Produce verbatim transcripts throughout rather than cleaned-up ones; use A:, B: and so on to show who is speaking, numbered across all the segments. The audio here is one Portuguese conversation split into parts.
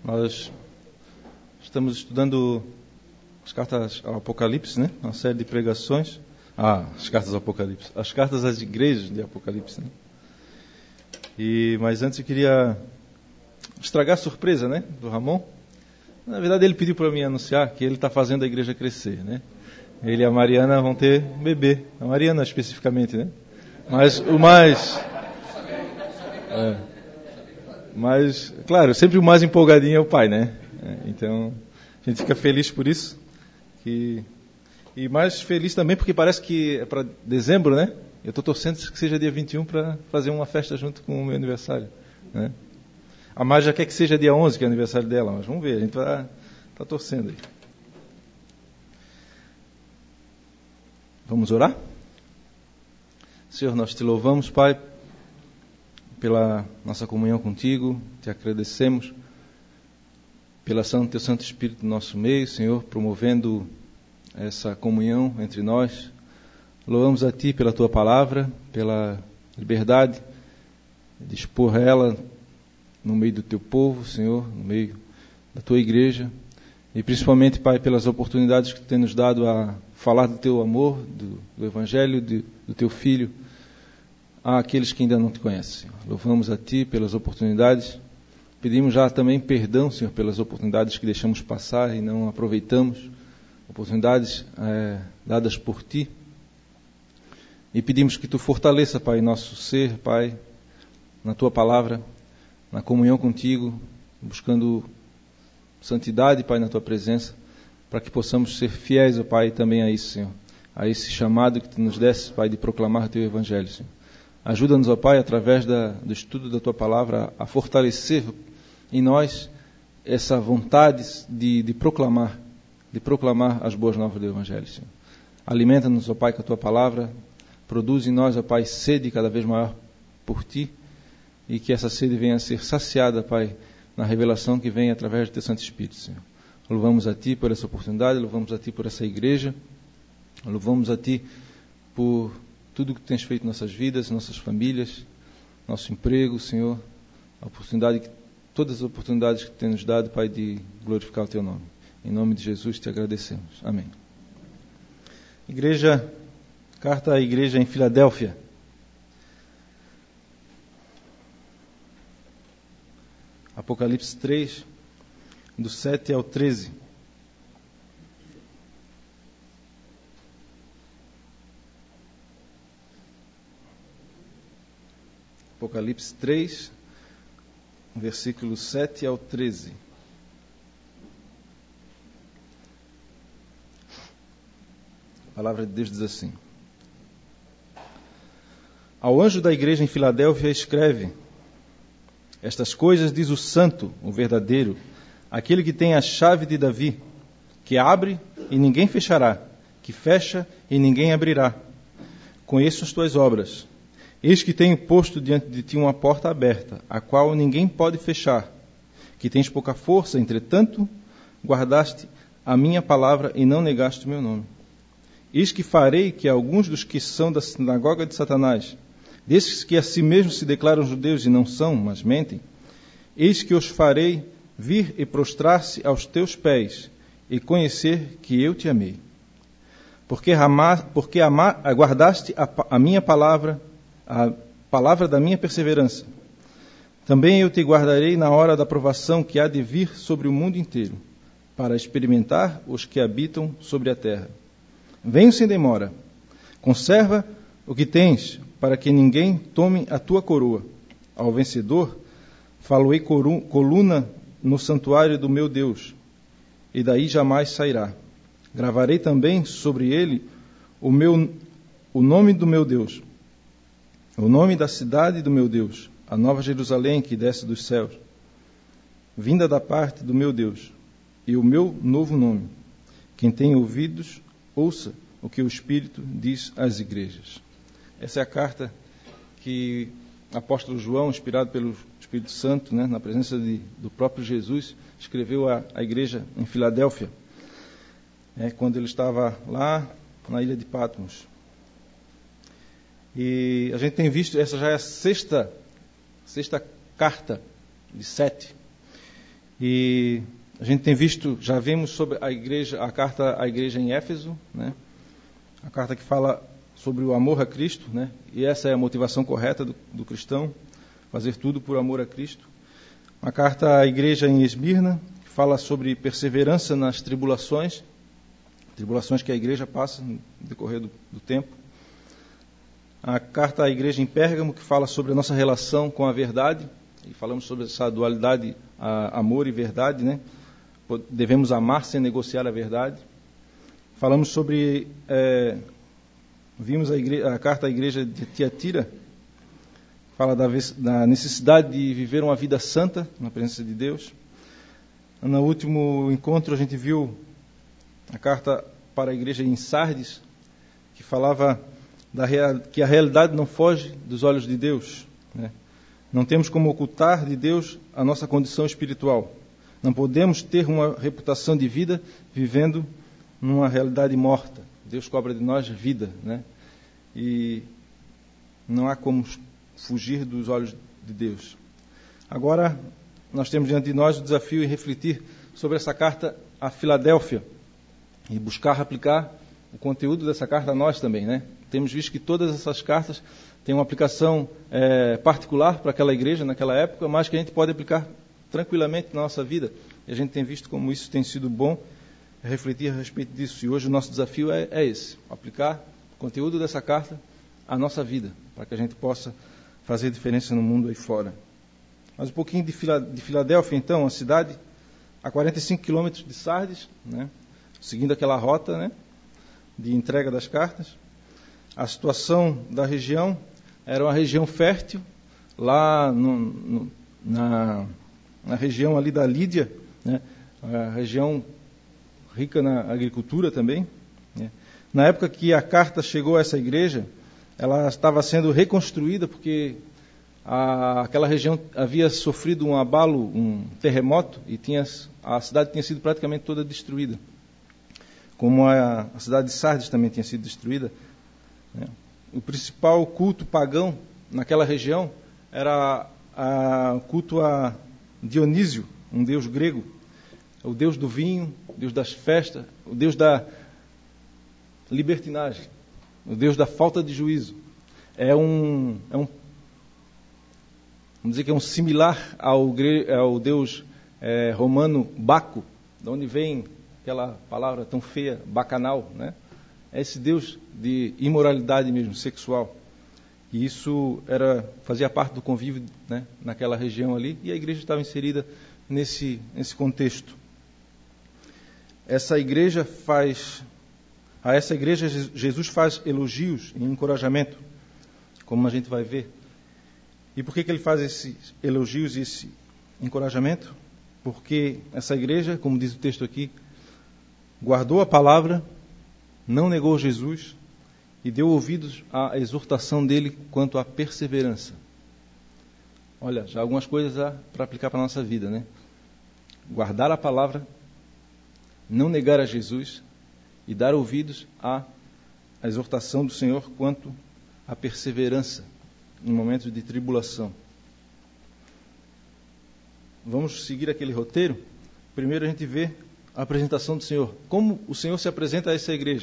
A: Nós estamos estudando as cartas ao Apocalipse, né? Uma série de pregações. Ah, as cartas ao Apocalipse. As cartas às igrejas de Apocalipse, né? E, mas antes eu queria estragar a surpresa, né? Do Ramon. Na verdade ele pediu para mim anunciar que ele está fazendo a igreja crescer, né? Ele e a Mariana vão ter um bebê. A Mariana especificamente, né? Mas o mais... É, mas, claro, sempre o mais empolgadinho é o pai, né? É, então, a gente fica feliz por isso. Que, e mais feliz também porque parece que é para dezembro, né? Eu estou torcendo que seja dia vinte e um para fazer uma festa junto com o meu aniversário, né? A Mari já quer que seja dia onze, que é o aniversário dela, mas vamos ver, a gente está tá torcendo aí. Vamos orar? Senhor, nós te louvamos, Pai, pela nossa comunhão contigo, te agradecemos pela ação do teu Santo Espírito no nosso meio, Senhor, promovendo essa comunhão entre nós. Louvamos a ti pela tua palavra, pela liberdade de expor ela no meio do teu povo, Senhor, no meio da tua igreja, e principalmente, Pai, pelas oportunidades que tu tem nos dado a falar do teu amor, do, do Evangelho, de, do teu Filho, àqueles que ainda não te conhecem, Senhor. Louvamos a ti pelas oportunidades, pedimos já também perdão, Senhor, pelas oportunidades que deixamos passar e não aproveitamos, oportunidades é, dadas por ti, e pedimos que tu fortaleça, Pai, nosso ser, Pai, na tua palavra, na comunhão contigo, buscando santidade, Pai, na tua presença, para que possamos ser fiéis, ó Pai, também a isso, Senhor, a esse chamado que tu nos desse, Pai, de proclamar o teu Evangelho, Senhor. Ajuda-nos, ó Pai, através da, do estudo da tua palavra, a fortalecer em nós essa vontade de, de proclamar, de proclamar as boas novas do Evangelho, Senhor. Alimenta-nos, ó Pai, com a tua palavra, produz em nós, ó Pai, sede cada vez maior por ti, e que essa sede venha a ser saciada, Pai, na revelação que vem através do teu Santo Espírito, Senhor. Louvamos a ti por essa oportunidade, louvamos a ti por essa igreja, louvamos a ti por tudo que tens feito em nossas vidas, nossas famílias, nosso emprego, Senhor, a oportunidade, todas as oportunidades que tens nos dado, Pai, de glorificar o teu nome. Em nome de Jesus te agradecemos. Amém. Igreja, carta à igreja em Filadélfia. Apocalipse três, do sete ao treze. Apocalipse três, versículo sete ao treze. A palavra de Deus diz assim: Ao anjo da igreja em Filadélfia escreve: Estas coisas diz o santo, o verdadeiro, aquele que tem a chave de Davi, que abre e ninguém fechará, que fecha e ninguém abrirá. Conheço as tuas obras. Eis que tenho posto diante de ti uma porta aberta, a qual ninguém pode fechar. Que tens pouca força, entretanto, guardaste a minha palavra e não negaste o meu nome. Eis que farei que alguns dos que são da sinagoga de Satanás, desses que a si mesmos se declaram judeus e não são, mas mentem, eis que os farei vir e prostrar-se aos teus pés e conhecer que eu te amei. Porque, ama, porque ama, guardaste a, a minha palavra, a palavra da minha perseverança. Também eu te guardarei na hora da provação que há de vir sobre o mundo inteiro, para experimentar os que habitam sobre a terra. Venho sem demora. Conserva o que tens, para que ninguém tome a tua coroa. Ao vencedor, faloei coluna no santuário do meu Deus, e daí jamais sairá. Gravarei também sobre ele o, meu, o nome do meu Deus, o nome da cidade do meu Deus, a nova Jerusalém que desce dos céus, vinda da parte do meu Deus, e o meu novo nome. Quem tem ouvidos, ouça o que o Espírito diz às igrejas. Essa é a carta que o apóstolo João, inspirado pelo Espírito Santo, né, na presença de, do próprio Jesus, escreveu à, à igreja em Filadélfia, é, quando ele estava lá na ilha de Patmos. E a gente tem visto, essa já é a sexta, sexta carta de sete. E a gente tem visto, já vimos sobre a igreja, a carta à igreja em Éfeso, né? A carta que fala sobre o amor a Cristo, né? E essa é a motivação correta do, do cristão, fazer tudo por amor a Cristo. A carta à igreja em Esmirna, que fala sobre perseverança nas tribulações, tribulações que a igreja passa no decorrer do, do tempo. A carta à igreja em Pérgamo, que fala sobre a nossa relação com a verdade, e falamos sobre essa dualidade, a, amor e verdade, né? Devemos amar sem negociar a verdade. Falamos sobre, é, vimos a, igreja, a carta à igreja de Tiatira, fala da, da necessidade de viver uma vida santa na presença de Deus. No último encontro a gente viu a carta para a igreja em Sardes, que falava da real, que a realidade não foge dos olhos de Deus, né? Não temos como ocultar de Deus a nossa condição espiritual. Não podemos ter uma reputação de vida vivendo numa realidade morta. Deus cobra de nós vida, né? E não há como fugir dos olhos de Deus. Agora, nós temos diante de nós o desafio de refletir sobre essa carta a Filadélfia e buscar aplicar o conteúdo dessa carta a nós também, né? Temos visto que todas essas cartas têm uma aplicação é, particular para aquela igreja naquela época, mas que a gente pode aplicar tranquilamente na nossa vida. E a gente tem visto como isso tem sido bom, refletir a respeito disso. E hoje o nosso desafio é, é esse, aplicar o conteúdo dessa carta à nossa vida, para que a gente possa fazer diferença no mundo aí fora. Mas um pouquinho de, Fila, de Filadélfia, então, uma cidade a quarenta e cinco quilômetros de Sardes, né? Seguindo aquela rota, né, de entrega das cartas. A situação da região era uma região fértil, lá no, no, na, na região ali da Lídia, né, a região rica na agricultura também, né. Na época que a carta chegou a essa igreja, ela estava sendo reconstruída porque a, aquela região havia sofrido um abalo, um terremoto, e tinha, a cidade tinha sido praticamente toda destruída. Como a, a cidade de Sardes também tinha sido destruída, né. O principal culto pagão naquela região era o culto a Dionísio, um deus grego, o deus do vinho, o deus das festas, o deus da libertinagem, o deus da falta de juízo. É um, é um vamos dizer que é um similar ao, ao deus é, romano Baco, de onde vem aquela palavra tão feia, bacanal, né? É esse deus de imoralidade mesmo, sexual. E isso era, fazia parte do convívio, né, naquela região ali, e a igreja estava inserida nesse, nesse contexto. Essa igreja faz, a essa igreja Jesus faz elogios e encorajamento, como a gente vai ver. E por que que ele faz esses elogios e esse encorajamento? Porque essa igreja, como diz o texto aqui, guardou a palavra, não negou Jesus e deu ouvidos à exortação dele quanto à perseverança. Olha, já algumas coisas para aplicar para a nossa vida, né? Guardar a palavra, não negar a Jesus e dar ouvidos à exortação do Senhor quanto à perseverança em momentos de tribulação. Vamos seguir aquele roteiro? Primeiro a gente vê a apresentação do Senhor. Como o Senhor se apresenta a essa igreja?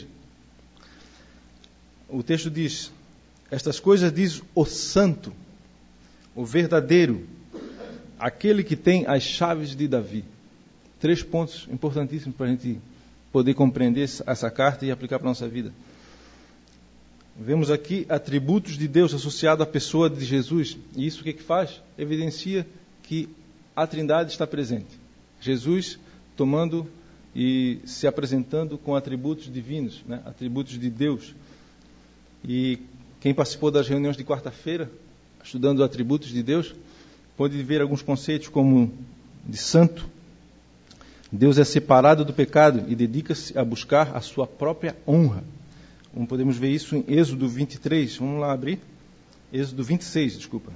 A: O texto diz: estas coisas diz o santo, o verdadeiro, aquele que tem as chaves de Davi. Três pontos importantíssimos para a gente poder compreender essa carta e aplicar para a nossa vida. Vemos aqui atributos de Deus associados à pessoa de Jesus. E isso o que, que faz? Evidencia que a Trindade está presente. Jesus tomando e se apresentando com atributos divinos, né? Atributos de Deus. E quem participou das reuniões de quarta-feira, estudando atributos de Deus, pode ver alguns conceitos como de santo. Deus é separado do pecado e dedica-se a buscar a sua própria honra. Como podemos ver isso em Êxodo vinte e três. Vamos lá abrir. Êxodo vinte e seis, desculpa.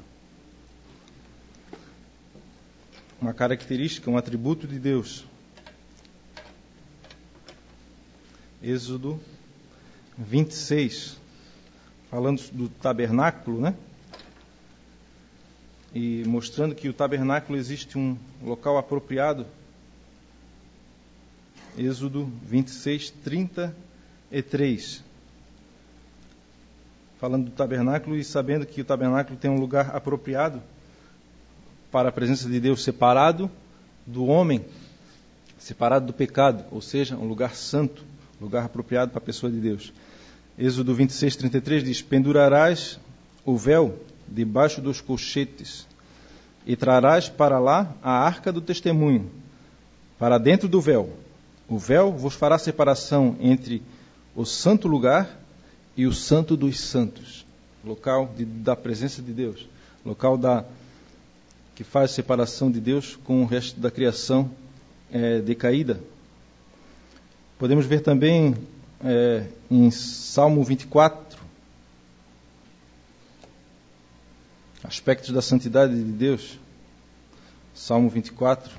A: Uma característica, um atributo de Deus. Êxodo vinte e seis. Falando do tabernáculo, né? E mostrando que o tabernáculo existe um local apropriado Êxodo vinte e seis, trinta e três. Falando do tabernáculo e sabendo que o tabernáculo tem um lugar apropriado para a presença de Deus, separado do homem, separado do pecado, ou seja, um lugar santo, lugar apropriado para a pessoa de Deus. Êxodo vinte e seis, trinta e três diz: pendurarás o véu debaixo dos colchetes e trarás para lá a arca do testemunho, para dentro do véu. O véu vos fará separação entre o santo lugar e o santo dos santos, local de, da presença de Deus, local da, que faz separação de Deus com o resto da criação é, decaída. Podemos ver também é, em Salmo vinte e quatro, aspectos da santidade de Deus. Salmo vinte e quatro.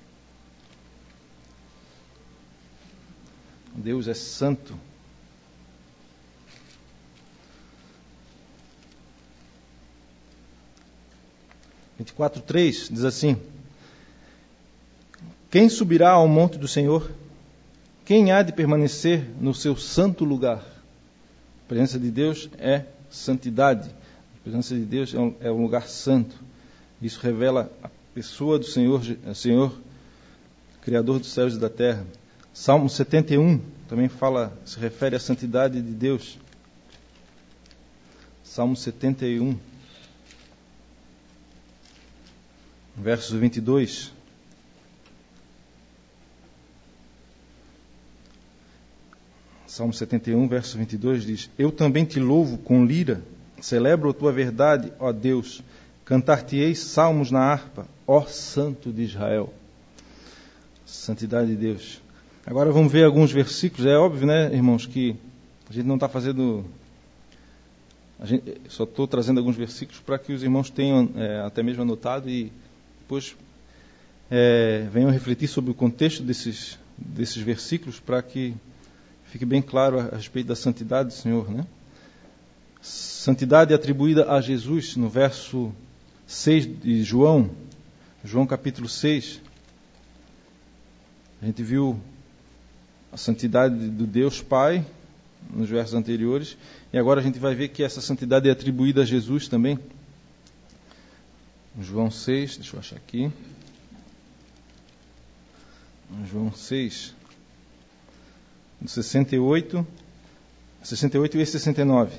A: Deus é santo. vinte e quatro, três diz assim: quem subirá ao monte do Senhor? Quem há de permanecer no seu santo lugar? A presença de Deus é santidade. A presença de Deus é um, é um lugar santo. Isso revela a pessoa do Senhor, Senhor, Criador dos céus e da terra. Salmo setenta e um também fala, se refere à santidade de Deus. Salmo setenta e um, verso vinte e dois. Salmo setenta e um, verso vinte e dois diz: eu também te louvo com lira, celebro a tua verdade, ó Deus. Cantar-te-ei salmos na harpa, ó Santo de Israel. Santidade de Deus. Agora vamos ver alguns versículos. É óbvio, né, irmãos, que a gente não está fazendo... A gente, só estou trazendo alguns versículos para que os irmãos tenham é, até mesmo anotado e depois é, venham refletir sobre o contexto desses, desses versículos para que fique bem claro a, a respeito da santidade do Senhor, né? Santidade atribuída a Jesus no verso seis de João, João capítulo seis. A gente viu a santidade do Deus Pai nos versos anteriores, e agora a gente vai ver que essa santidade é atribuída a Jesus também. João seis, deixa eu achar aqui. João seis, sessenta e oito, sessenta e oito e sessenta e nove.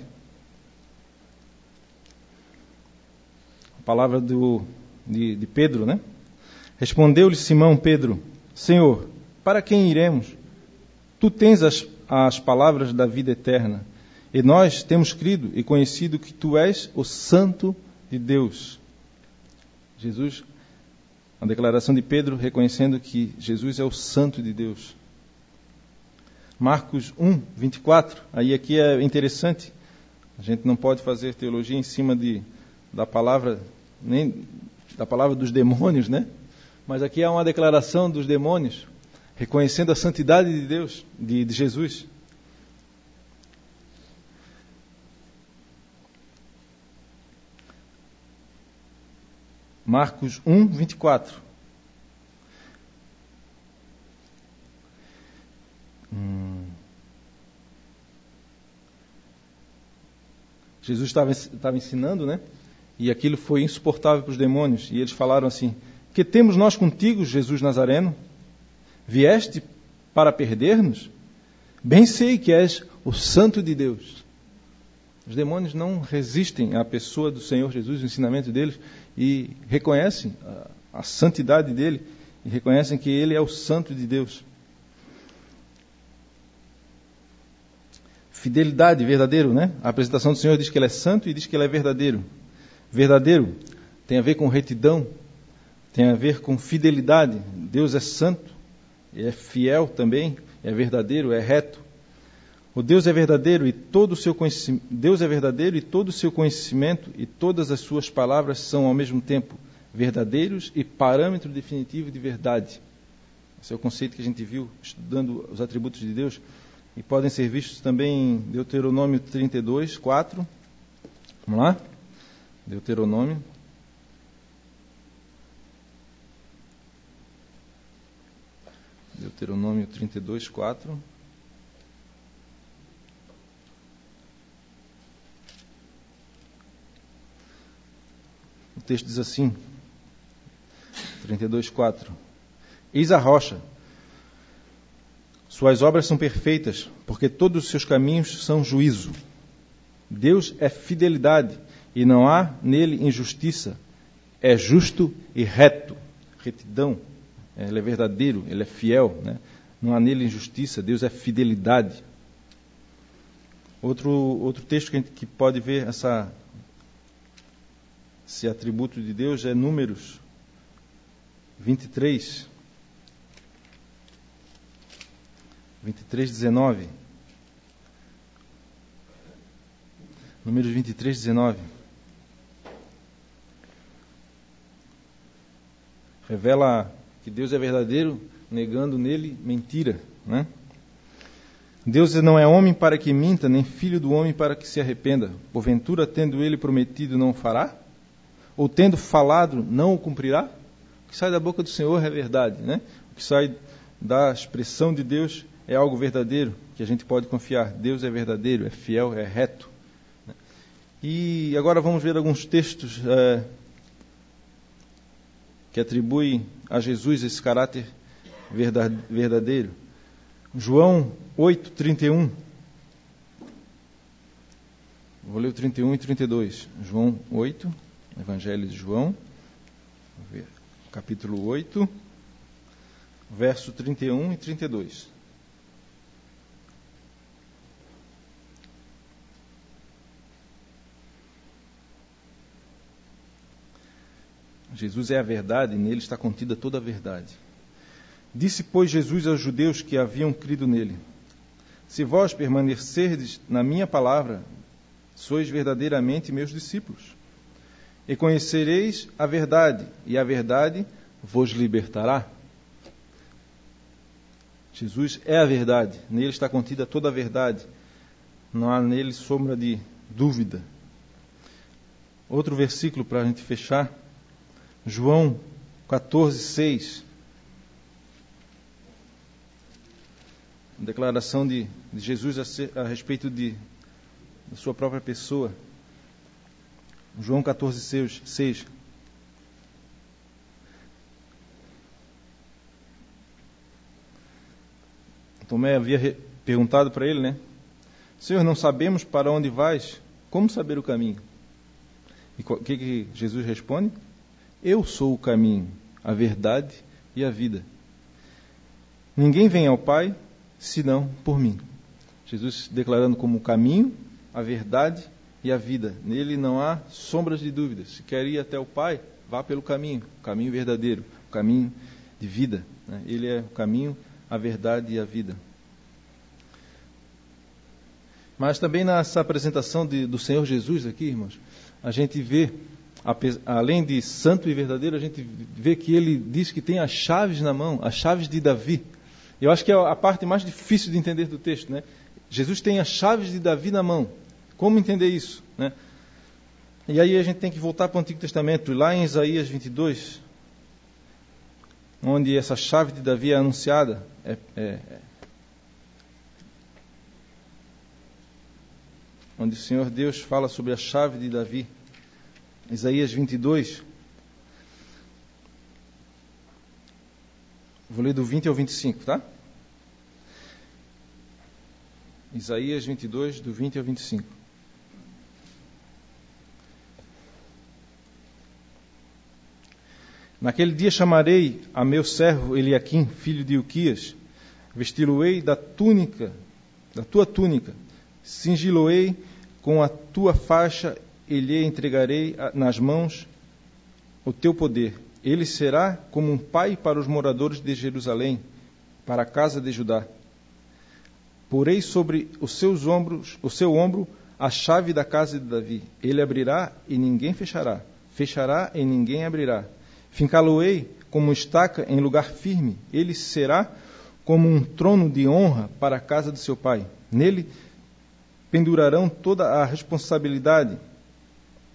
A: A palavra do, de, de Pedro, né? Respondeu-lhe Simão Pedro: Senhor, para quem iremos? Tu tens as, as palavras da vida eterna, e nós temos crido e conhecido que tu és o Santo de Deus. Jesus, a declaração de Pedro reconhecendo que Jesus é o Santo de Deus. Marcos um, vinte e quatro, aí aqui é interessante, a gente não pode fazer teologia em cima de, da palavra, nem da palavra dos demônios, né? Mas aqui há uma declaração dos demônios, reconhecendo a santidade de Deus, de, de Jesus. Marcos um, vinte e quatro. Hum. Jesus estava, estava ensinando, né? E aquilo foi insuportável para os demônios. E eles falaram assim: que temos nós contigo, Jesus Nazareno? Vieste para perder-nos? Bem sei que és o Santo de Deus. Os demônios não resistem à pessoa do Senhor Jesus, o ensinamento deles, e reconhecem a, a santidade dele, e reconhecem que ele é o Santo de Deus. Fidelidade, verdadeiro, né? A apresentação do Senhor diz que ele é santo e diz que ele é verdadeiro. Verdadeiro tem a ver com retidão, tem a ver com fidelidade. Deus é santo, é fiel também, é verdadeiro, é reto. O Deus é verdadeiro e todo o seu conhecimento, Deus é verdadeiro e todo o seu conhecimento e todas as suas palavras são ao mesmo tempo verdadeiros e parâmetro definitivo de verdade. Esse é o conceito que a gente viu estudando os atributos de Deus e podem ser vistos também em Deuteronômio trinta e dois, quatro. Vamos lá? Deuteronômio. Deuteronômio trinta e dois, quatro. O texto diz assim, trinta e dois, quatro. Eis a rocha, suas obras são perfeitas, porque todos os seus caminhos são juízo. Deus é fidelidade, e não há nele injustiça. É justo e reto, retidão. Ele é verdadeiro, ele é fiel, né? Não há nele injustiça, Deus é fidelidade. Outro, outro texto que a gente que pode ver essa, esse atributo de Deus é Números vinte e três. vinte e três, dezenove. Números vinte e três, dezenove. Revela que Deus é verdadeiro, negando nele mentira, né? Deus não é homem para que minta, nem filho do homem para que se arrependa. Porventura, tendo ele prometido, não o fará? Ou tendo falado, não o cumprirá? O que sai da boca do Senhor é verdade, né? O que sai da expressão de Deus é algo verdadeiro, que a gente pode confiar. Deus é verdadeiro, é fiel, é reto. E agora vamos ver alguns textos é, que atribuem a Jesus esse caráter verdadeiro. João oito, trinta e um. Vou ler o trinta e um e trinta e dois. João oito, Evangelho de João, vamos ver, capítulo oito, verso trinta e um e trinta e dois. Jesus é a verdade e nele está contida toda a verdade. Disse, pois, Jesus aos judeus que haviam crido nele: se vós permanecerdes na minha palavra, sois verdadeiramente meus discípulos, e conhecereis a verdade, e a verdade vos libertará. Jesus é a verdade, nele está contida toda a verdade, não há nele sombra de dúvida. Outro versículo para a gente fechar, João quatorze, seis. Declaração de, de Jesus a, ser, a respeito de, da sua própria pessoa. João quatorze, seis. Tomé havia re, perguntado para ele, né? Senhor, não sabemos para onde vais, como saber o caminho? E o que, que Jesus responde? Eu sou o caminho, a verdade e a vida. Ninguém vem ao Pai senão por mim. Jesus declarando como o caminho, a verdade e a vida. Nele não há sombras de dúvidas. Se quer ir até o Pai, vá pelo caminho, o caminho verdadeiro, o caminho de vida. Ele é o caminho, a verdade e a vida. Mas também nessa apresentação de, do Senhor Jesus aqui, irmãos, a gente vê, além de santo e verdadeiro, a gente vê que ele diz que tem as chaves na mão, as chaves de Davi. Eu acho que é a parte mais difícil de entender do texto, né? Jesus tem as chaves de Davi na mão. Como entender isso, né? E aí a gente tem que voltar para o Antigo Testamento, lá em Isaías vinte e dois, onde essa chave de Davi é anunciada, é, é, é, onde o Senhor Deus fala sobre a chave de Davi. Isaías vinte e dois, vou ler do vinte ao vinte e cinco, tá? Isaías vinte e dois, do vinte ao vinte e cinco. Naquele dia chamarei a meu servo Eliaquim, filho de Ilquias, vesti-lo-ei da túnica, da tua túnica, cingi-lo-ei com a tua faixa, e lhe entregarei nas mãos o teu poder. Ele será como um pai para os moradores de Jerusalém, para a casa de Judá. Porei sobre os seus ombros, o seu ombro a chave da casa de Davi. Ele abrirá e ninguém fechará. Fechará e ninguém abrirá. Fincá-lo-ei como estaca em lugar firme. Ele será como um trono de honra para a casa de seu pai. Nele pendurarão toda a responsabilidade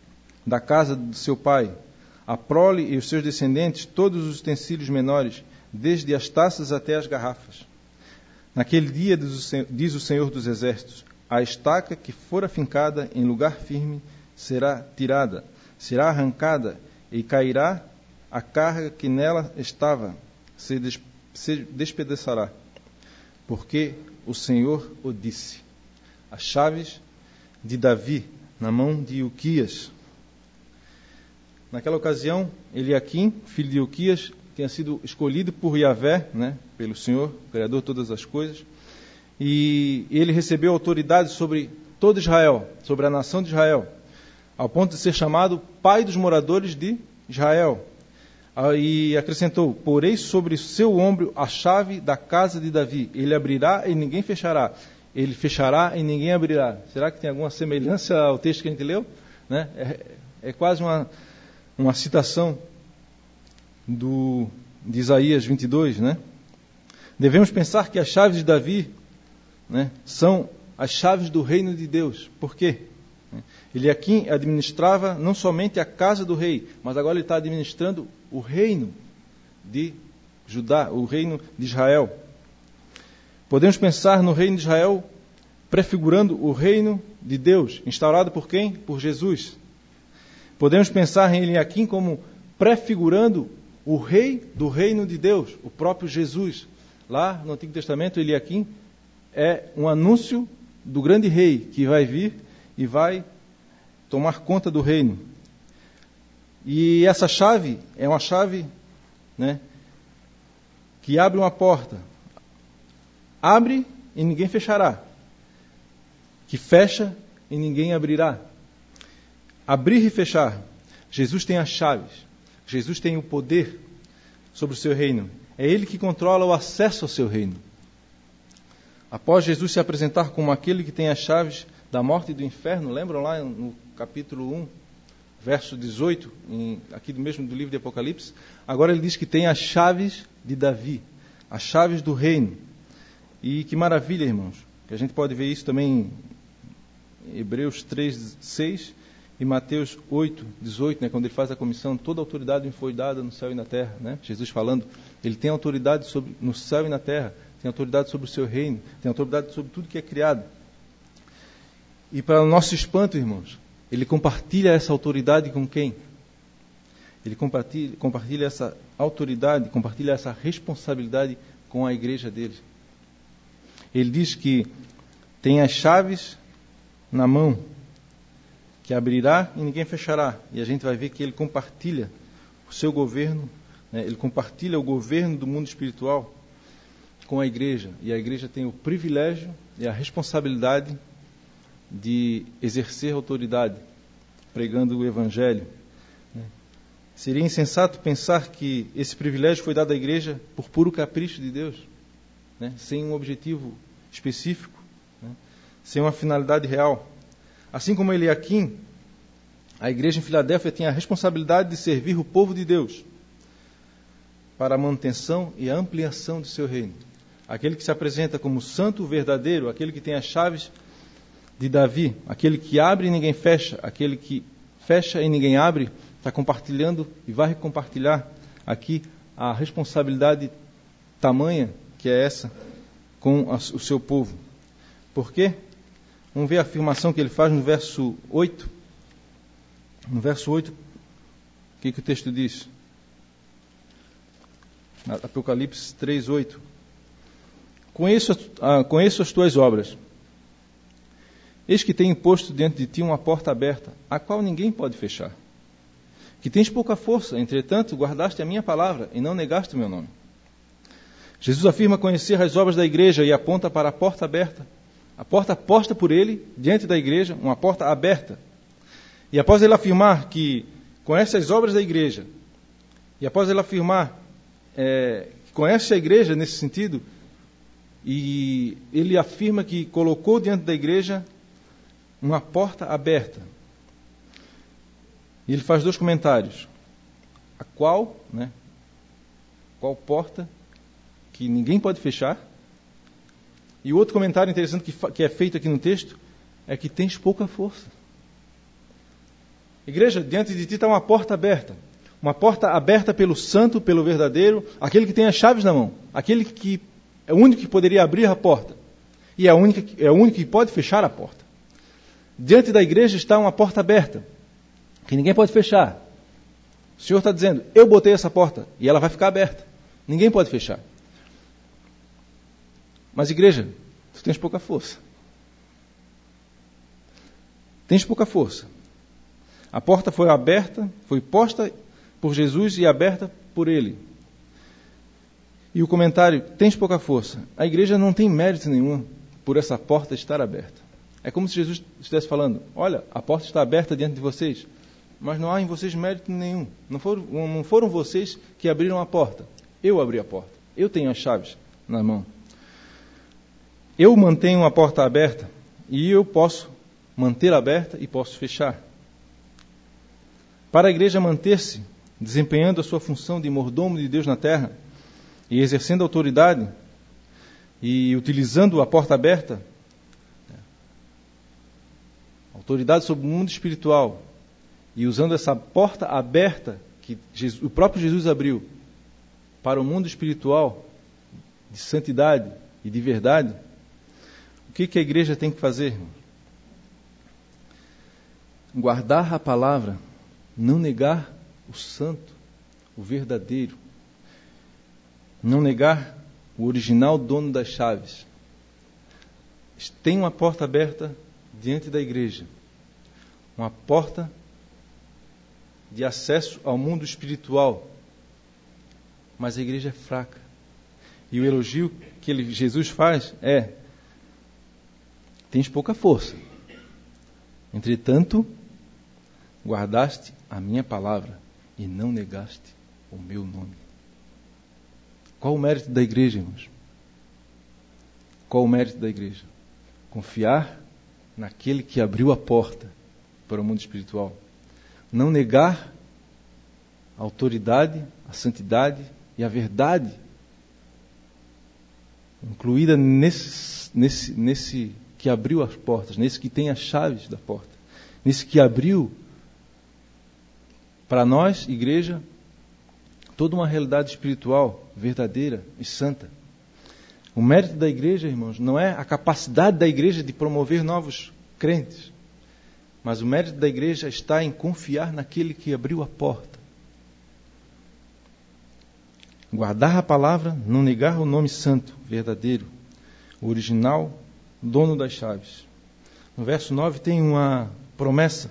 A: da casa de seu pai, a prole e os seus descendentes, todos os utensílios menores, desde as taças até as garrafas. Naquele dia, diz o Senhor dos Exércitos, a estaca que for afincada em lugar firme será tirada, será arrancada e cairá a carga que nela estava, se, des, se despedaçará, porque o Senhor o disse. As chaves de Davi na mão de Ilquias. Naquela ocasião, Eliaquim, filho de Ilquias, tinha sido escolhido por Yahvé, né, pelo Senhor, Criador de todas as coisas, e ele recebeu autoridade sobre todo Israel, sobre a nação de Israel, ao ponto de ser chamado pai dos moradores de Israel. E acrescentou, porei sobre o seu ombro a chave da casa de Davi, ele abrirá e ninguém fechará, ele fechará e ninguém abrirá. Será que tem alguma semelhança ao texto que a gente leu? Né? É, é quase uma, uma citação do, de Isaías vinte e dois, né? Devemos pensar que as chaves de Davi, né, são as chaves do reino de Deus. Por quê? Ele aqui administrava não somente a casa do rei, mas agora ele está administrando o reino de Judá, o reino de Israel. Podemos pensar no reino de Israel prefigurando o reino de Deus, instaurado por quem? Por Jesus. Podemos pensar em Eliaquim como prefigurando o rei do reino de Deus, o próprio Jesus. Lá no Antigo Testamento, Eliaquim é um anúncio do grande rei que vai vir e vai tomar conta do reino. E essa chave é uma chave, né, que abre uma porta. Abre e ninguém fechará. Que fecha e ninguém abrirá. Abrir e fechar. Jesus tem as chaves. Jesus tem o poder sobre o seu reino. É Ele que controla o acesso ao seu reino. Após Jesus se apresentar como aquele que tem as chaves da morte e do inferno, lembram lá no capítulo um, verso dezoito, em, aqui do mesmo do livro de Apocalipse? Agora ele diz que tem as chaves de Davi, as chaves do reino. E que maravilha, irmãos, que a gente pode ver isso também em Hebreus três, seis e Mateus oito, dezoito, né, quando ele faz a comissão, toda a autoridade me foi dada no céu e na terra, né? Jesus falando, ele tem autoridade sobre, no céu e na terra, tem autoridade sobre o seu reino, tem autoridade sobre tudo que é criado. E para o nosso espanto, irmãos, ele compartilha essa autoridade com quem? Ele compartilha, compartilha essa autoridade, compartilha essa responsabilidade com a igreja dele. Ele diz que tem as chaves na mão, que abrirá e ninguém fechará. E a gente vai ver que ele compartilha o seu governo, né? Ele compartilha o governo do mundo espiritual com a igreja. E a igreja tem o privilégio e a responsabilidade de exercer autoridade, pregando o Evangelho. Seria insensato pensar que esse privilégio foi dado à igreja por puro capricho de Deus, né? Sem um objetivo específico, né? Sem uma finalidade real. Assim como Eliaquim, a igreja em Filadélfia tem a responsabilidade de servir o povo de Deus para a manutenção e a ampliação do seu reino. Aquele que se apresenta como santo verdadeiro, aquele que tem as chaves de Davi, aquele que abre e ninguém fecha, aquele que fecha e ninguém abre, está compartilhando e vai compartilhar aqui a responsabilidade tamanha que é essa com o seu povo. Por quê? Vamos ver a afirmação que ele faz no verso oito. No verso oito, o que, que o texto diz? Apocalipse três, oito. Conheço, ah, conheço as tuas obras. Eis que tenho posto diante de ti uma porta aberta, a qual ninguém pode fechar. Que tens pouca força, entretanto, guardaste a minha palavra e não negaste o meu nome. Jesus afirma conhecer as obras da igreja e aponta para a porta aberta. A porta posta por ele, diante da igreja, uma porta aberta. E após ele afirmar que conhece as obras da igreja, e após ele afirmar é, que conhece a igreja nesse sentido, e ele afirma que colocou diante da igreja uma porta aberta. E ele faz dois comentários. A qual, né, qual porta que ninguém pode fechar. E o outro comentário interessante que, que é feito aqui no texto é que tens pouca força. Igreja, diante de ti está uma porta aberta. Uma porta aberta pelo santo, pelo verdadeiro, aquele que tem as chaves na mão, aquele que é o único que poderia abrir a porta e é o único, é o único que pode fechar a porta. Diante da igreja está uma porta aberta, que ninguém pode fechar. O Senhor está dizendo, eu botei essa porta e ela vai ficar aberta. Ninguém pode fechar. Mas igreja, tu tens pouca força. Tens pouca força. A porta foi aberta, foi posta por Jesus e aberta por Ele. E o comentário, tens pouca força. A igreja não tem mérito nenhum por essa porta estar aberta. É como se Jesus estivesse falando, olha, a porta está aberta diante de vocês, mas não há em vocês mérito nenhum. Não foram, não foram vocês que abriram a porta. Eu abri a porta. Eu tenho as chaves na mão. Eu mantenho a porta aberta e eu posso manter aberta e posso fechar. Para a igreja manter-se desempenhando a sua função de mordomo de Deus na terra e exercendo autoridade e utilizando a porta aberta, autoridade sobre o mundo espiritual, e usando essa porta aberta que Jesus, o próprio Jesus abriu para o mundo espiritual de santidade e de verdade, o que, que a igreja tem que fazer? Guardar a palavra, não negar o santo, o verdadeiro, não negar o original dono das chaves. Tem uma porta aberta diante da igreja, uma porta de acesso ao mundo espiritual, mas a igreja é fraca. E o elogio que ele, Jesus faz é, tens pouca força, entretanto, guardaste a minha palavra e não negaste o meu nome. Qual o mérito da igreja, irmãos? Qual o mérito da igreja? Confiar naquele que abriu a porta para o mundo espiritual. Não negar a autoridade, a santidade e a verdade incluída nesse, nesse, nesse que abriu as portas, nesse que tem as chaves da porta, nesse que abriu para nós, igreja, toda uma realidade espiritual verdadeira e santa. O mérito da igreja, irmãos, não é a capacidade da igreja de promover novos crentes, mas o mérito da igreja está em confiar naquele que abriu a porta. Guardar a palavra, não negar o nome santo, verdadeiro, o original, dono das chaves. No verso nove tem uma promessa.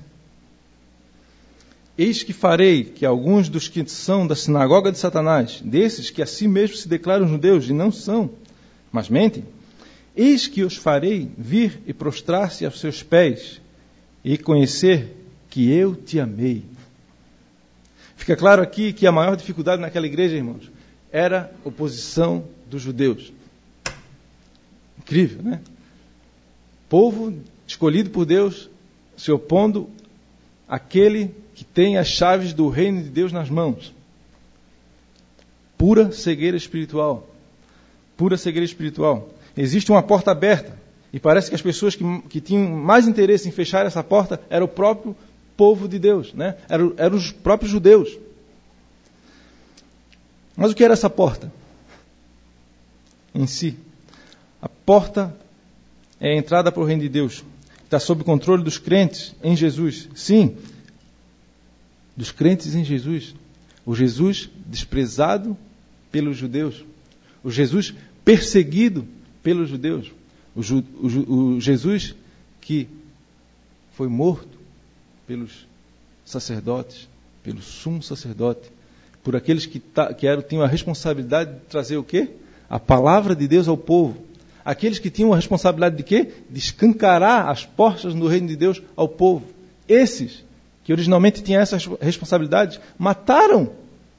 A: Eis que farei que alguns dos que são da sinagoga de Satanás, desses que a si mesmos se declaram judeus e não são, mas mentem, eis que os farei vir e prostrar-se aos seus pés e conhecer que eu te amei. Fica claro aqui que a maior dificuldade naquela igreja, irmãos, era a oposição dos judeus. Incrível, né? Povo escolhido por Deus se opondo àquele que tem as chaves do reino de Deus nas mãos. Pura cegueira espiritual. Pura cegueira espiritual. Existe uma porta aberta. E parece que as pessoas que, que tinham mais interesse em fechar essa porta era o próprio povo de Deus, né? Eram, eram os próprios judeus. Mas o que era essa porta? Em si. A porta é a entrada para o reino de Deus. Está sob o controle dos crentes em Jesus. Sim, dos crentes em Jesus. O Jesus desprezado pelos judeus. O Jesus perseguido pelos judeus. O, ju, o, o Jesus que foi morto pelos sacerdotes, pelo sumo sacerdote, por aqueles que, ta, que eram, tinham a responsabilidade de trazer o quê? A palavra de Deus ao povo. Aqueles que tinham a responsabilidade de quê? De escancarar as portas do reino de Deus ao povo. Esses, que originalmente tinham essas responsabilidades, mataram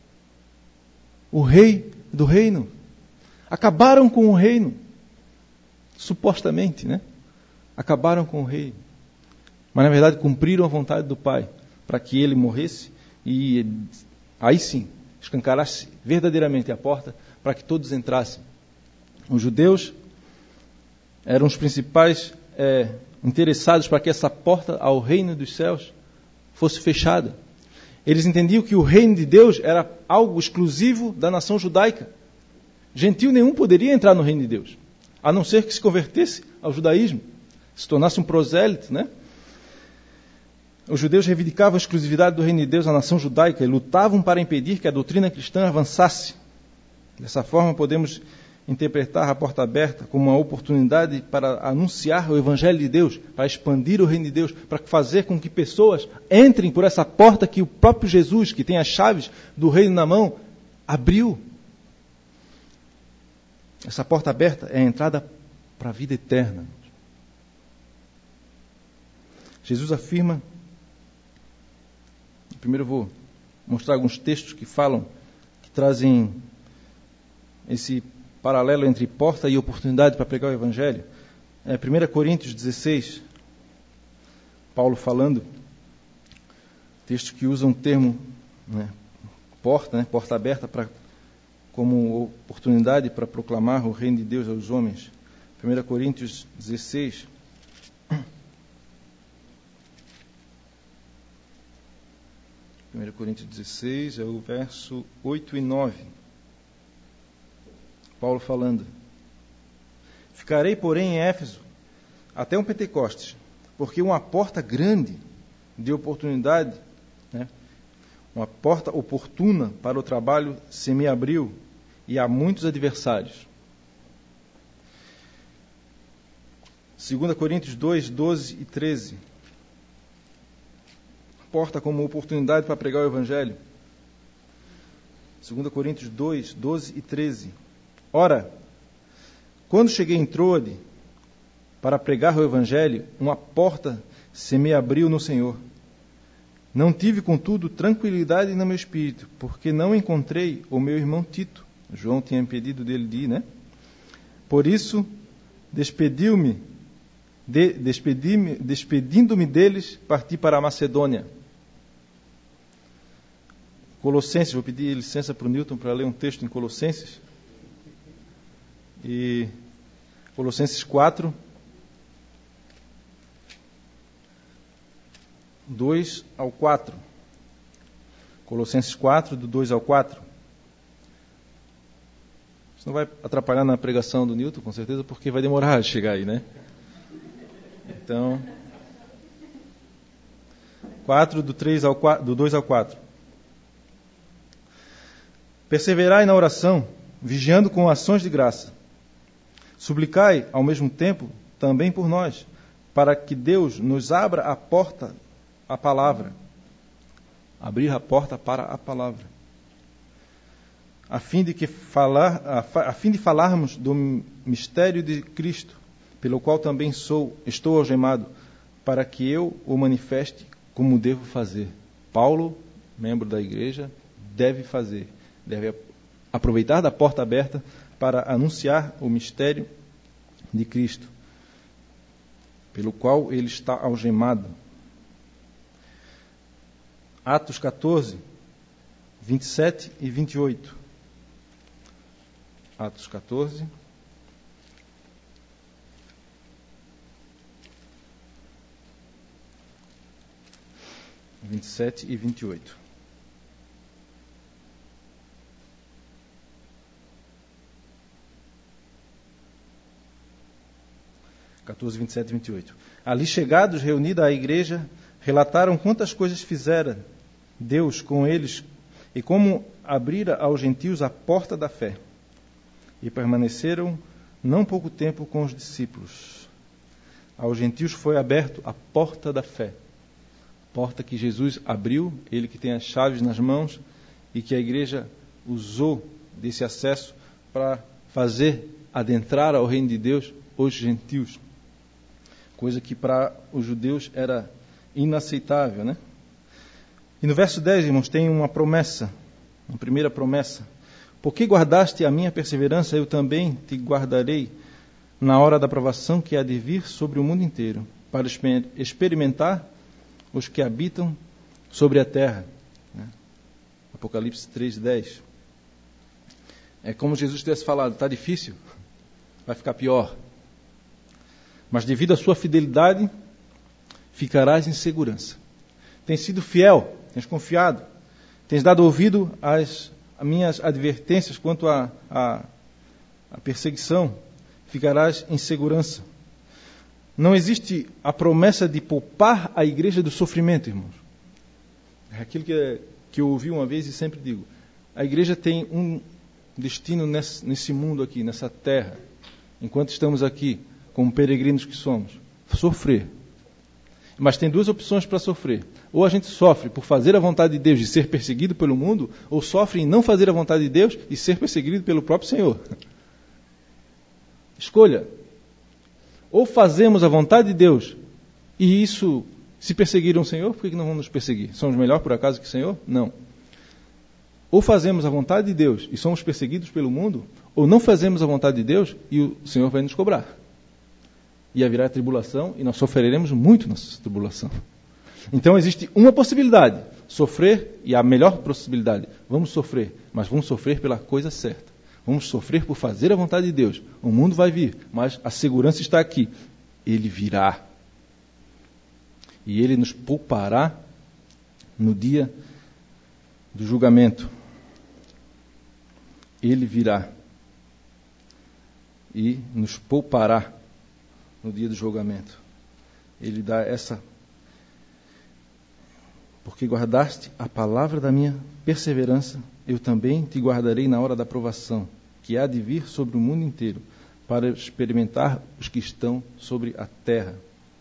A: o rei do reino. Acabaram com o reino. Supostamente, né? Acabaram com o rei. Mas, na verdade, cumpriram a vontade do Pai, para que ele morresse e, aí sim, escancarasse verdadeiramente a porta para que todos entrassem. Os judeus eram os principais é, interessados para que essa porta ao reino dos céus fosse fechada. Eles entendiam que o reino de Deus era algo exclusivo da nação judaica. Gentil nenhum poderia entrar no reino de Deus, a não ser que se convertesse ao judaísmo, se tornasse um prosélito, né? Os judeus reivindicavam a exclusividade do reino de Deus à nação judaica e lutavam para impedir que a doutrina cristã avançasse. Dessa forma, podemos interpretar a porta aberta como uma oportunidade para anunciar o Evangelho de Deus, para expandir o reino de Deus, para fazer com que pessoas entrem por essa porta que o próprio Jesus, que tem as chaves do reino na mão, abriu. Essa porta aberta é a entrada para a vida eterna. Jesus afirma. Primeiro eu vou mostrar alguns textos que falam, que trazem esse paralelo entre porta e oportunidade para pregar o Evangelho. É, primeira Coríntios dezesseis, Paulo falando, textos que usam o termo, né, porta, né, porta aberta, pra, como oportunidade para proclamar o reino de Deus aos homens. primeira Coríntios dezesseis. primeira Coríntios dezesseis, é o verso oito e nove. Paulo falando: Ficarei, porém, em Éfeso até um Pentecostes, porque uma porta grande de oportunidade, né, uma porta oportuna para o trabalho se me abriu, e há muitos adversários. segunda Coríntios dois, doze e treze. Porta como oportunidade para pregar o Evangelho. segunda Coríntios dois, doze e treze. Ora, quando cheguei em Troade para pregar o Evangelho, uma porta se me abriu no Senhor. Não tive, contudo, tranquilidade no meu espírito, porque não encontrei o meu irmão Tito. João tinha impedido dele de ir, né? Por isso, despediu-me, de, despedi-me, despedindo-me deles, parti para a Macedônia. Colossenses, vou pedir licença para o Newton para ler um texto em Colossenses. E Colossenses quatro, dois ao quatro. Colossenses quatro, do dois ao quatro. Isso não vai atrapalhar na pregação do Newton, com certeza, porque vai demorar a chegar aí, né? Então, quatro, do, três ao quatro, do dois ao quatro. Perseverai na oração, vigiando com ações de graça. Suplicai, ao mesmo tempo, também por nós, para que Deus nos abra a porta à palavra. Abrir a porta para a palavra. A fim de, que falar, a, a fim de falarmos do mistério de Cristo, pelo qual também sou, estou algemado, para que eu o manifeste como devo fazer. Paulo, membro da igreja, deve fazer. Deve aproveitar da porta aberta para anunciar o mistério de Cristo, pelo qual ele está algemado. Atos catorze, vinte e sete e vinte e oito. Atos catorze. vinte e sete e vinte e oito. catorze, vinte e sete e vinte e oito. Ali chegados, reunida a igreja, relataram quantas coisas fizera Deus com eles e como abrira aos gentios a porta da fé. E permaneceram não pouco tempo com os discípulos. Aos gentios foi aberto a porta da fé. Porta que Jesus abriu, ele que tem as chaves nas mãos, e que a igreja usou desse acesso para fazer adentrar ao reino de Deus os gentios. Coisa que para os judeus era inaceitável, né? E no verso dez, irmãos, tem uma promessa, uma primeira promessa. Porque guardaste a minha perseverança, eu também te guardarei na hora da provação que há de vir sobre o mundo inteiro, para experimentar os que habitam sobre a terra. Apocalipse três, dez. É como Jesus tivesse falado, está difícil, vai ficar pior. Mas devido à sua fidelidade, ficarás em segurança. Tens sido fiel, tens confiado, tens dado ouvido às, às minhas advertências quanto à a, a, a perseguição, ficarás em segurança. Não existe a promessa de poupar a igreja do sofrimento, irmãos. É aquilo que, que eu ouvi uma vez e sempre digo. A igreja tem um destino nesse, nesse mundo aqui, nessa terra, enquanto estamos aqui, como peregrinos que somos, sofrer. Mas tem duas opções para sofrer. Ou a gente sofre por fazer a vontade de Deus e ser perseguido pelo mundo, ou sofre em não fazer a vontade de Deus e ser perseguido pelo próprio Senhor. Escolha. Ou fazemos a vontade de Deus e isso, se perseguiram o Senhor, por que não vamos nos perseguir? Somos melhor por acaso que o Senhor? Não. Ou fazemos a vontade de Deus e somos perseguidos pelo mundo, ou não fazemos a vontade de Deus e o Senhor vai nos cobrar. E haverá tribulação e nós sofreremos muito nessa tribulação. Então existe uma possibilidade, sofrer, e a melhor possibilidade, vamos sofrer, mas vamos sofrer pela coisa certa. Vamos sofrer por fazer a vontade de Deus. O mundo vai vir, mas a segurança está aqui. Ele virá. E Ele nos poupará no dia do julgamento. Ele virá. E nos poupará no dia do julgamento. Ele dá essa... Porque guardaste a palavra da minha perseverança, eu também te guardarei na hora da provação, que há de vir sobre o mundo inteiro, para experimentar os que estão sobre a terra.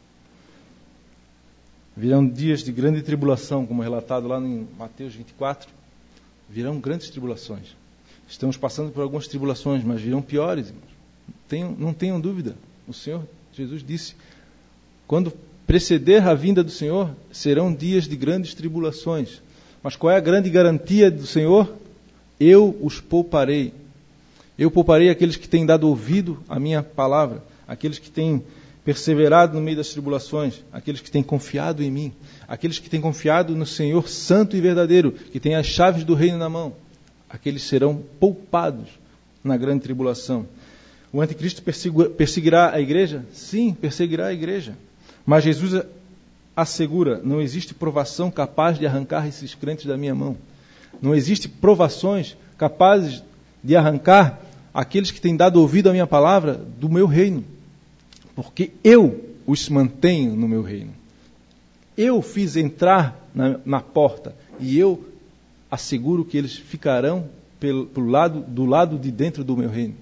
A: Virão dias de grande tribulação, como relatado lá em Mateus vinte e quatro. Virão grandes tribulações. Estamos passando por algumas tribulações, mas virão piores, irmãos. Tenham, não tenham dúvida. O Senhor Jesus disse, quando preceder a vinda do Senhor, serão dias de grandes tribulações. Mas qual é a grande garantia do Senhor? Eu os pouparei. Eu pouparei aqueles que têm dado ouvido à minha palavra, aqueles que têm perseverado no meio das tribulações, aqueles que têm confiado em mim, aqueles que têm confiado no Senhor santo e verdadeiro, que têm as chaves do reino na mão. Aqueles serão poupados na grande tribulação. O anticristo perseguirá a igreja? Sim, perseguirá a igreja. Mas Jesus assegura, não existe provação capaz de arrancar esses crentes da minha mão. Não existe provações capazes de arrancar aqueles que têm dado ouvido à minha palavra do meu reino. Porque eu os mantenho no meu reino. Eu fiz entrar na, na porta e eu asseguro que eles ficarão pelo, pelo lado, do lado de dentro do meu reino.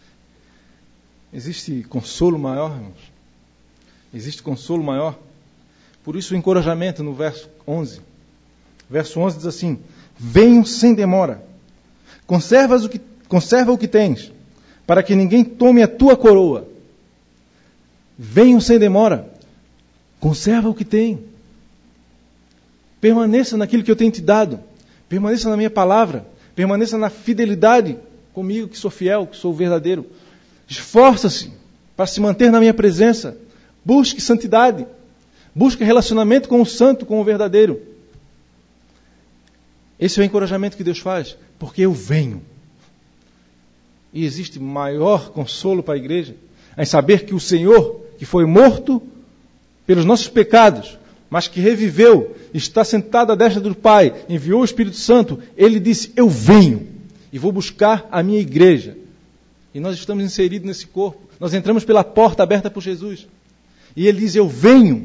A: Existe consolo maior, irmãos? Existe consolo maior? Por isso o encorajamento no verso onze. Verso onze diz assim, venham sem demora, conservas o que, conserva o que tens, para que ninguém tome a tua coroa. Venham sem demora, conserva o que tem. Permaneça naquilo que eu tenho te dado. Permaneça na minha palavra. Permaneça na fidelidade comigo, que sou fiel, que sou verdadeiro. Esforça-se para se manter na minha presença. Busque santidade. Busque relacionamento com o santo, com o verdadeiro. Esse é o encorajamento que Deus faz. Porque eu venho. E existe maior consolo para a igreja em saber que o Senhor, que foi morto pelos nossos pecados, mas que reviveu, está sentado à destra do Pai, enviou o Espírito Santo, Ele disse, eu venho e vou buscar a minha igreja. E nós estamos inseridos nesse corpo. Nós entramos pela porta aberta por Jesus. E Ele diz, eu venho.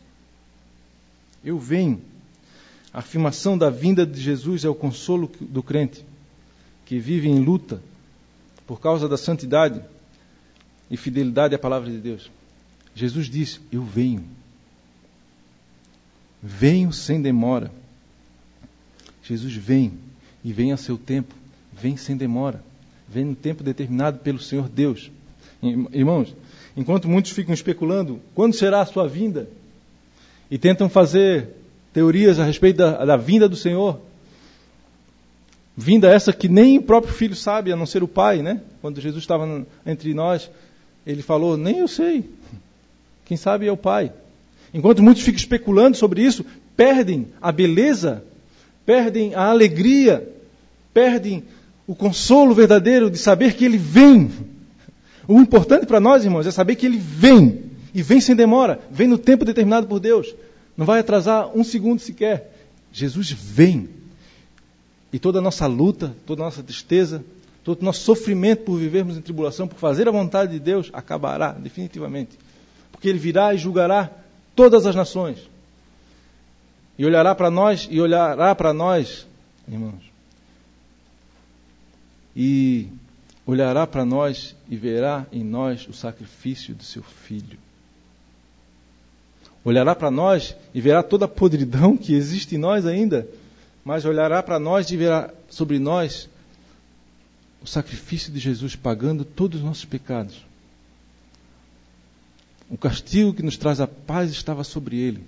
A: Eu venho. A afirmação da vinda de Jesus é o consolo do crente, que vive em luta por causa da santidade e fidelidade à palavra de Deus. Jesus diz, eu venho. Venho sem demora. Jesus vem e vem a seu tempo. Vem sem demora. Vem no tempo determinado pelo Senhor Deus. Irmãos, enquanto muitos ficam especulando quando será a sua vinda e tentam fazer teorias a respeito da, da vinda do Senhor, vinda essa que nem o próprio Filho sabe, a não ser o Pai, né? Quando Jesus estava entre nós, Ele falou, nem eu sei. Quem sabe é o Pai. Enquanto muitos ficam especulando sobre isso, perdem a beleza, perdem a alegria, perdem o consolo verdadeiro de saber que Ele vem. O importante para nós, irmãos, é saber que Ele vem. E vem sem demora. Vem no tempo determinado por Deus. Não vai atrasar um segundo sequer. Jesus vem. E toda a nossa luta, toda a nossa tristeza, todo o nosso sofrimento por vivermos em tribulação, por fazer a vontade de Deus, acabará definitivamente. Porque Ele virá e julgará todas as nações. E olhará para nós, e olhará para nós, irmãos, e olhará para nós e verá em nós o sacrifício do seu Filho. Olhará para nós e verá toda a podridão que existe em nós ainda, mas olhará para nós e verá sobre nós o sacrifício de Jesus pagando todos os nossos pecados. O castigo que nos traz a paz estava sobre Ele.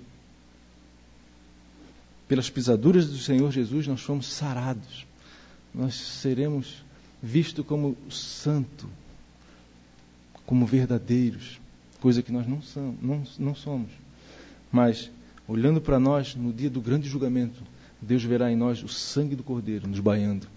A: Pelas pisaduras do Senhor Jesus nós fomos sarados. Nós seremos vistos como santo, como verdadeiros, coisa que nós não somos, não, não somos. Mas, olhando para nós no dia do grande julgamento, Deus verá em nós o sangue do Cordeiro nos baiando,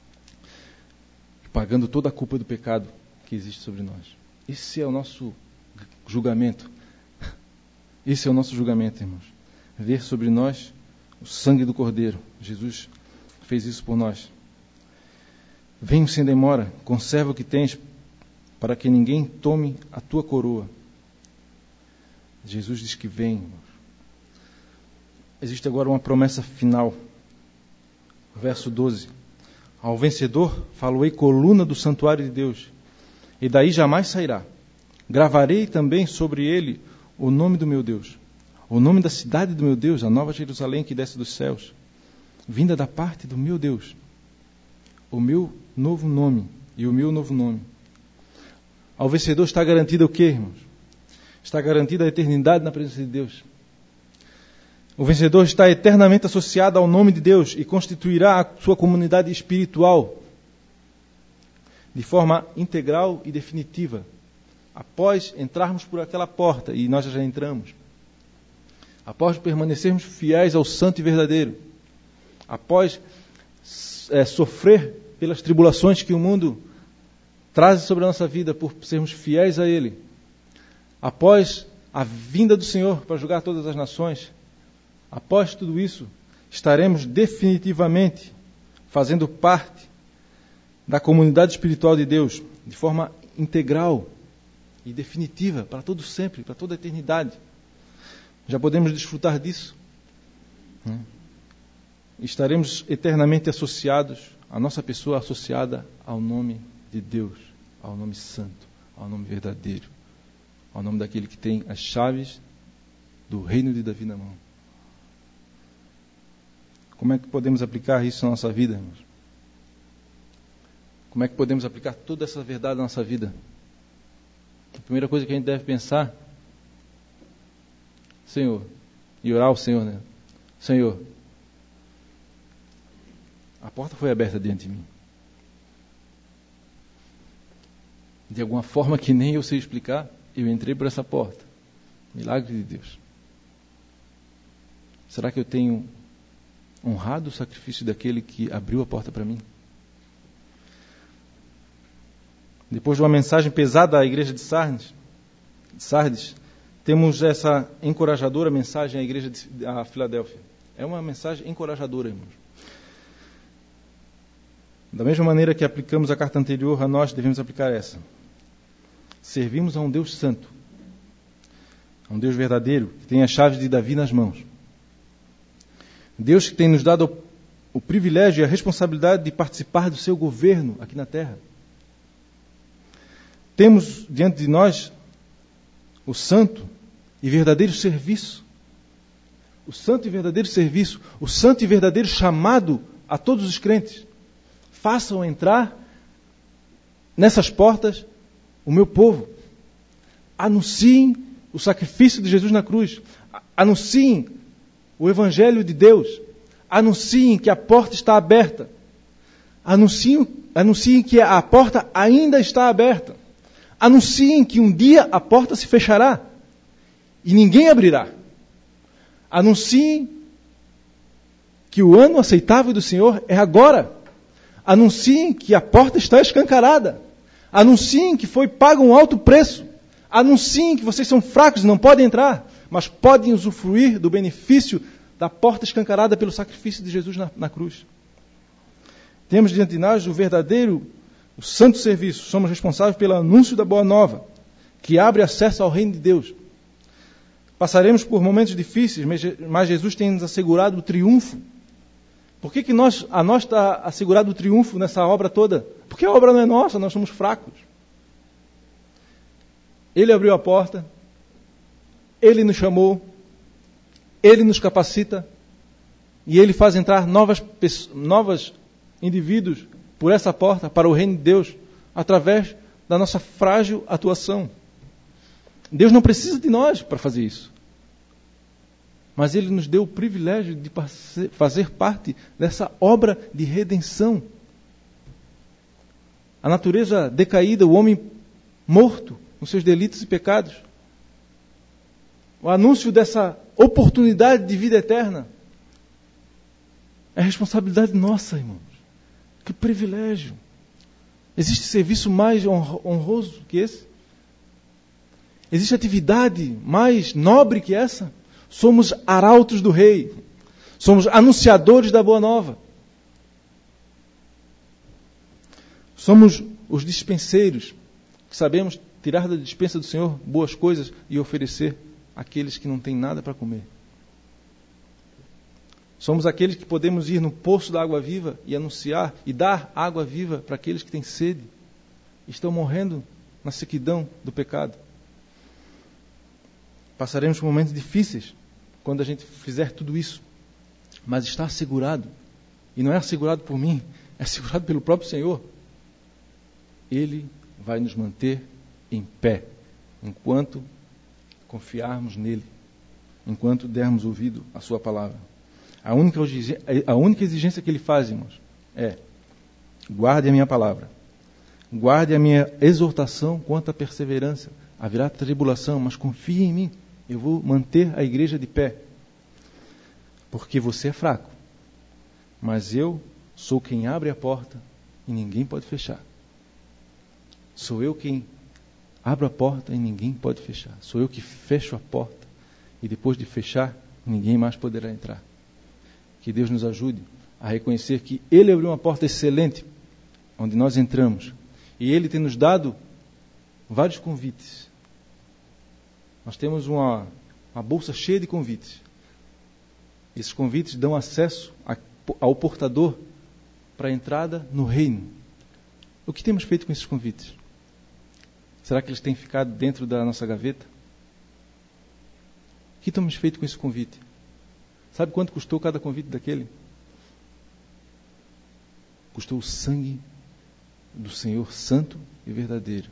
A: pagando toda a culpa do pecado que existe sobre nós. Esse é o nosso julgamento. Esse é o nosso julgamento, irmãos. Ver sobre nós o sangue do Cordeiro. Jesus fez isso por nós. Venho sem demora, conserva o que tens, para que ninguém tome a tua coroa. Jesus diz que vem, irmãos. Existe agora uma promessa final. Verso doze. Ao vencedor, faloei coluna do santuário de Deus, e daí jamais sairá. Gravarei também sobre ele o nome do meu Deus, o nome da cidade do meu Deus, a nova Jerusalém que desce dos céus, vinda da parte do meu Deus, o meu novo nome e o meu novo nome. Ao vencedor está garantida o quê, irmãos? Está garantida a eternidade na presença de Deus. O vencedor está eternamente associado ao nome de Deus e constituirá a sua comunidade espiritual de forma integral e definitiva, após entrarmos por aquela porta, e nós já entramos, após permanecermos fiéis ao santo e verdadeiro, após é, sofrer pelas tribulações que o mundo traz sobre a nossa vida por sermos fiéis a Ele, após a vinda do Senhor para julgar todas as nações, após tudo isso, estaremos definitivamente fazendo parte da comunidade espiritual de Deus, de forma integral e definitiva, para todo sempre, para toda a eternidade. Já podemos desfrutar disso. Né? Estaremos eternamente associados, a nossa pessoa associada ao nome de Deus, ao nome santo, ao nome verdadeiro, ao nome daquele que tem as chaves do reino de Davi na mão. Como é que podemos aplicar isso na nossa vida, irmãos? Como é que podemos aplicar toda essa verdade na nossa vida? A primeira coisa que a gente deve pensar, Senhor, e orar ao Senhor, né? Senhor, a porta foi aberta diante de mim. De alguma forma que nem eu sei explicar, eu entrei por essa porta. Milagre de Deus. Será que eu tenho honrado o sacrifício daquele que abriu a porta para mim? Depois de uma mensagem pesada à igreja de Sardes, de Sardes, temos essa encorajadora mensagem à igreja de à Filadélfia. É uma mensagem encorajadora, irmãos. Da mesma maneira que aplicamos a carta anterior, a nós devemos aplicar essa. Servimos a um Deus santo, a um Deus verdadeiro, que tem as chaves de Davi nas mãos. Deus que tem nos dado o, o privilégio e a responsabilidade de participar do seu governo aqui na terra. Temos diante de nós o santo e verdadeiro serviço. O santo e verdadeiro serviço, o santo e verdadeiro chamado a todos os crentes. Façam entrar nessas portas o meu povo. Anunciem o sacrifício de Jesus na cruz. Anunciem o Evangelho de Deus. Anunciem que a porta está aberta. Anunciem, anunciem que a porta ainda está aberta. Anunciem que um dia a porta se fechará e ninguém abrirá. Anunciem que o ano aceitável do Senhor é agora. Anunciem que a porta está escancarada. Anunciem que foi pago um alto preço. Anunciem que vocês são fracos e não podem entrar, mas podem usufruir do benefício da porta escancarada pelo sacrifício de Jesus na, na cruz. Temos diante de nós o verdadeiro, o santo serviço. Somos responsáveis pelo anúncio da Boa Nova, que abre acesso ao reino de Deus. Passaremos por momentos difíceis, mas Jesus tem nos assegurado o triunfo. Por que, que nós, a nós está assegurado o triunfo nessa obra toda? Porque a obra não é nossa, nós somos fracos. Ele abriu a porta, Ele nos chamou, Ele nos capacita e Ele faz entrar novas, novas indivíduos por essa porta para o reino de Deus através da nossa frágil atuação. Deus não precisa de nós para fazer isso. Mas Ele nos deu o privilégio de fazer parte dessa obra de redenção. A natureza decaída, o homem morto nos seus delitos e pecados. O anúncio dessa oportunidade de vida eterna é responsabilidade nossa, irmãos. Que privilégio. Existe serviço mais honroso que esse? Existe atividade mais nobre que essa? Somos arautos do Rei. Somos anunciadores da Boa Nova. Somos os dispenseiros que sabemos tirar da dispensa do Senhor boas coisas e oferecer àqueles que não têm nada para comer. Somos aqueles que podemos ir no poço da água viva e anunciar e dar água viva para aqueles que têm sede. Estão morrendo na sequidão do pecado. Passaremos por momentos difíceis quando a gente fizer tudo isso. Mas está assegurado. E não é assegurado por mim, é assegurado pelo próprio Senhor. Ele vai nos manter em pé, enquanto confiarmos nele, enquanto dermos ouvido à sua palavra. A única, a única exigência que ele faz, irmãos, é: guarde a minha palavra, guarde a minha exortação quanto à perseverança. Haverá tribulação, mas confie em mim. Eu vou manter a igreja de pé. Porque você é fraco. Mas eu sou quem abre a porta e ninguém pode fechar. Sou eu quem abro a porta e ninguém pode fechar. Sou eu que fecho a porta e depois de fechar, ninguém mais poderá entrar. Que Deus nos ajude a reconhecer que Ele abriu uma porta excelente, onde nós entramos. E Ele tem nos dado vários convites. Nós temos uma, uma bolsa cheia de convites. Esses convites dão acesso a, ao portador para a entrada no reino. O que temos feito com esses convites? Será que eles têm ficado dentro da nossa gaveta? O que temos feito com esse convite? Sabe quanto custou cada convite daquele? Custou o sangue do Senhor Santo e verdadeiro.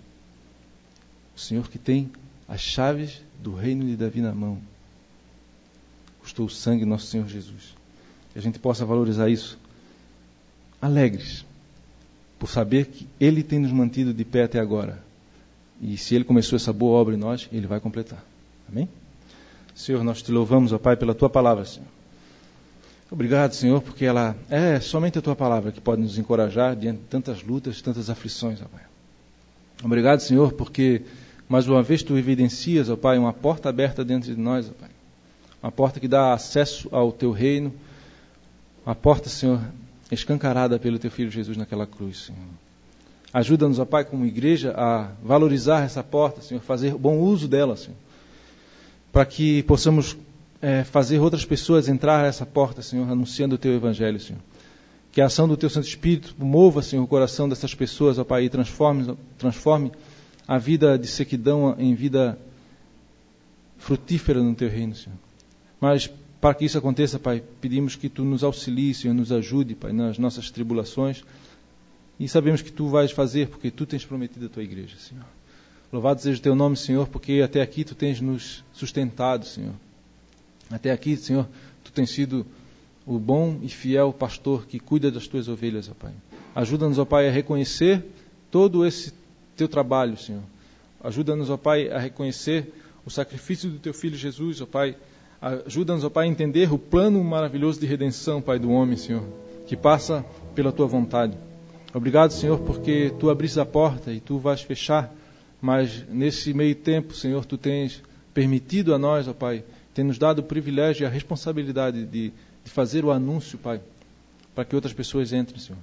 A: O Senhor que tem as chaves do reino de Davi na mão. Custou o sangue do nosso Senhor Jesus. Que a gente possa valorizar isso. Alegres. Por saber que Ele tem nos mantido de pé até agora. E se Ele começou essa boa obra em nós, Ele vai completar. Amém? Senhor, nós te louvamos, ó Pai, pela Tua palavra, Senhor. Obrigado, Senhor, porque ela é somente a Tua palavra que pode nos encorajar diante de tantas lutas, tantas aflições, ó Pai. Obrigado, Senhor, porque mais uma vez Tu evidencias, ó Pai, uma porta aberta dentro de nós, ó Pai. Uma porta que dá acesso ao Teu reino. Uma porta, Senhor, escancarada pelo Teu Filho Jesus naquela cruz, Senhor. Ajuda-nos, ó Pai, como igreja, a valorizar essa porta, Senhor, fazer bom uso dela, Senhor. Para que possamos é, fazer outras pessoas entrar nessa porta, Senhor, anunciando o Teu Evangelho, Senhor. Que a ação do Teu Santo Espírito mova, Senhor, o coração dessas pessoas, ó Pai, e transforme, transforme a vida de sequidão em vida frutífera no Teu reino, Senhor. Mas, para que isso aconteça, Pai, pedimos que Tu nos auxilies, Senhor, nos ajude, Pai, nas nossas tribulações. E sabemos que Tu vais fazer, porque Tu tens prometido a Tua igreja, Senhor. Louvado seja o Teu nome, Senhor, porque até aqui Tu tens nos sustentado, Senhor. Até aqui, Senhor, Tu tens sido o bom e fiel pastor que cuida das Tuas ovelhas, ó Pai. Ajuda-nos, ó Pai, a reconhecer todo esse Teu trabalho, Senhor. Ajuda-nos, ó Pai, a reconhecer o sacrifício do Teu Filho Jesus, ó Pai. Ajuda-nos, ó Pai, a entender o plano maravilhoso de redenção, Pai, do homem, Senhor, que passa pela Tua vontade. Obrigado, Senhor, porque Tu abriste a porta e Tu vais fechar, mas nesse meio tempo, Senhor, Tu tens permitido a nós, ó Pai, tem nos dado o privilégio e a responsabilidade de, de fazer o anúncio, Pai, para que outras pessoas entrem, Senhor.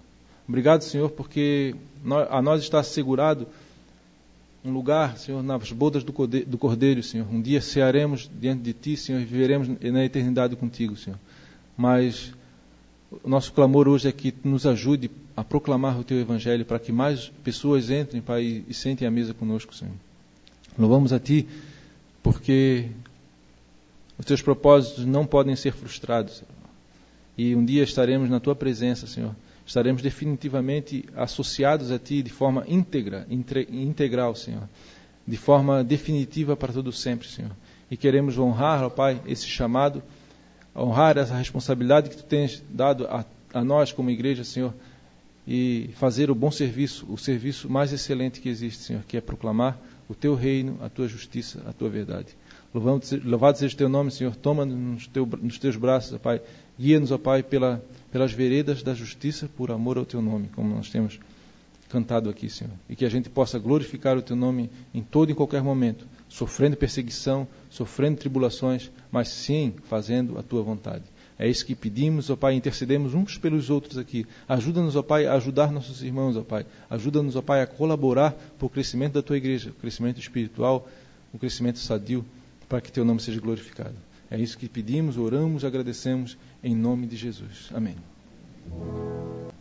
A: Obrigado, Senhor, porque a nós está assegurado um lugar, Senhor, nas bodas do Cordeiro, Senhor. Um dia cearemos diante de Ti, Senhor, e viveremos na eternidade contigo, Senhor. Mas o nosso clamor hoje é que Tu nos ajude a proclamar o Teu Evangelho para que mais pessoas entrem, Pai, e sentem à mesa conosco, Senhor. Louvamos a Ti porque os Teus propósitos não podem ser frustrados, Senhor. E um dia estaremos na Tua presença, Senhor. Estaremos definitivamente associados a Ti de forma íntegra, integral, Senhor. De forma definitiva para todo sempre, Senhor. E queremos honrar, ó Pai, esse chamado, honrar essa responsabilidade que Tu tens dado a, a nós como igreja, Senhor, e fazer o bom serviço, o serviço mais excelente que existe, Senhor, que é proclamar o Teu reino, a Tua justiça, a Tua verdade. Louvado, louvado seja o Teu nome, Senhor. Toma-nos nos, teu, nos Teus braços, ó Pai. Guia-nos, ó Pai, pela, pelas veredas da justiça, por amor ao Teu nome, como nós temos cantado aqui, Senhor. E que a gente possa glorificar o Teu nome em todo e em qualquer momento, sofrendo perseguição, sofrendo tribulações, mas sim fazendo a Tua vontade. É isso que pedimos, ó Pai, intercedemos uns pelos outros aqui. Ajuda-nos, ó Pai, a ajudar nossos irmãos, ó Pai. Ajuda-nos, ó Pai, a colaborar para o crescimento da Tua igreja, o crescimento espiritual, o crescimento sadio, para que Teu nome seja glorificado. É isso que pedimos, oramos, agradecemos, em nome de Jesus. Amém.